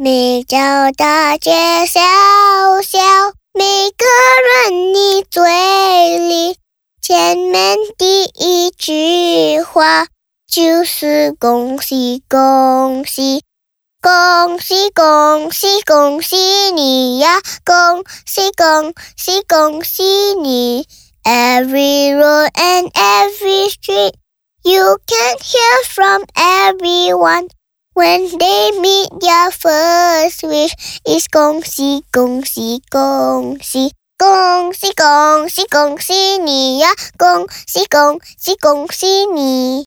每条大街小巷，每个人的嘴里，前面第一句话就是恭喜恭喜。恭喜恭喜恭喜你呀！恭喜恭喜恭喜你 ！Every road and every street, you can hear from everyone when they meet their first wish is 恭喜恭喜恭喜。恭喜恭喜恭喜你呀！恭喜恭喜恭喜你！